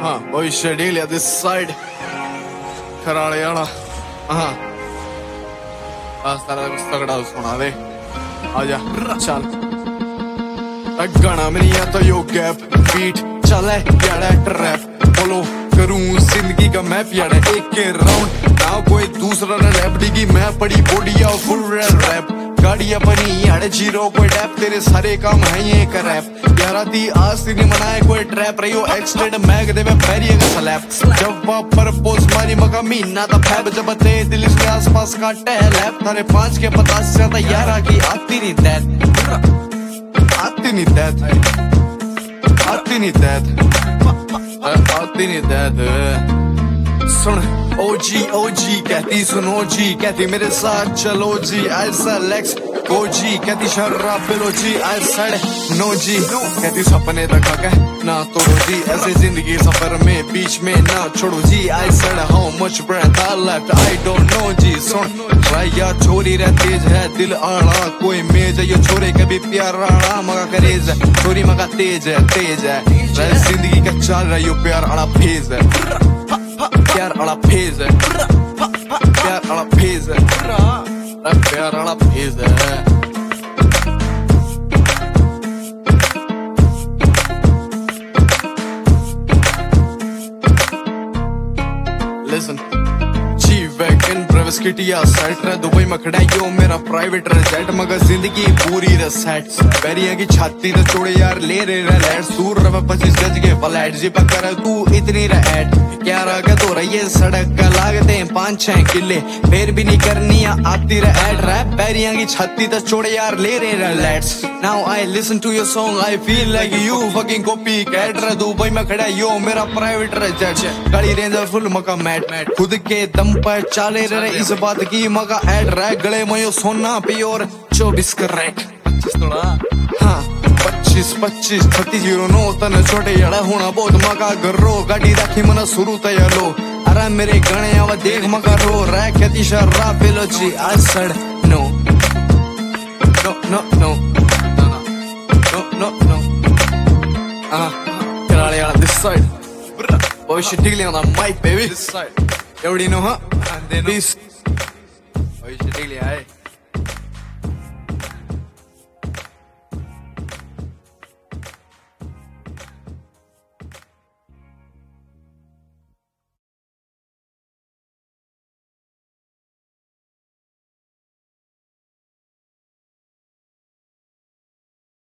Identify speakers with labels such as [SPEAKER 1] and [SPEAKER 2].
[SPEAKER 1] Boy Shadilia this side Karaliana बस तारा कुछ तगड़ा सुना दे आजा चल गाना में नहीं आता यो गैप बीट चले यार ट्रैप बोलो करूं जिंदगी का मैप यार एक के राउंड ना कोई दूसरा रैप डिगी मैं पड़ी बॉडी या फुल रैप गाड़ी अपनी यार जीरो कोई डैप तेरे सारे काम है ये कर रैप यारा दी आज नहीं मनाए कोई ट्रैप रहियो एक्सटेंड मैग दे में पैरी का स्लैप जब पर पोस्ट मारी मगा मीना ता फैब जब ते दिल के आसपास का टैलैप तारे 5 के 50 से ज्यादा यारा की आती नहीं दैट आती नहीं दैट आती नहीं दैट आती नहीं दैट सुन ओजी ओजी कहती सुनो जी कहती मेरे साथ चलो जी ऐसा लेक्स गोजी कहती शर्राब पिलो जी ऐसा नो जी कहती सपने तक है ना तोड़ो जी ऐसे जिंदगी सफर में बीच में ना छोड़ो जी ऐसा how much breath I left I don't know जी सुन राया छोरी रह तेज है दिल आड़ा कोई मेज है ये छोरे कभी प्यार आड़ा मगा करेज है छोरी मगा तेज है जिंदगी का चल रहा यो प्यार आड़ा फेज है प्यार आला फेज है प्यार आला फेज है प्यार आला फेज है Listen G-Wagon Brevis Kitty सेट रहा दुबई में खड़ा यो मेरा प्राइवेट जेट मगर जिंदगी पूरी सेट बैरिया की छाती तो छोड़े यार ले रहे लैट्स दूर रहा 25 गज के फ्लैट जी पक्का तू इतनी रैट क्या रहा तो रही है सड़क का लागते हैं 5-6 किले फिर भी नहीं करनी आती रैट रैप बैरिया की छाती तो छोड़े यार ले रहे let's now I listen to your song I feel like you fucking copy cat रहा दुबई में खड़ा यो मेरा प्राइवेट जेट गाड़ी रेंजर फुल मका मैट खुद के दम पर चाले रहे इस बात की मगा एड रहा गले में यो सोना प्योर 24 कैरेट 25 30 तन छोटे यार होना बहुत मगा गरो गाड़ी राखी मना शुरू तयलो अरे मेरे गणे आवा देख मगा रो रह कहती शर्राब पिलो जी I said no no no no no no Karaliana this side boy she diggling on the mic baby this side you already know huh and then this boy she diggling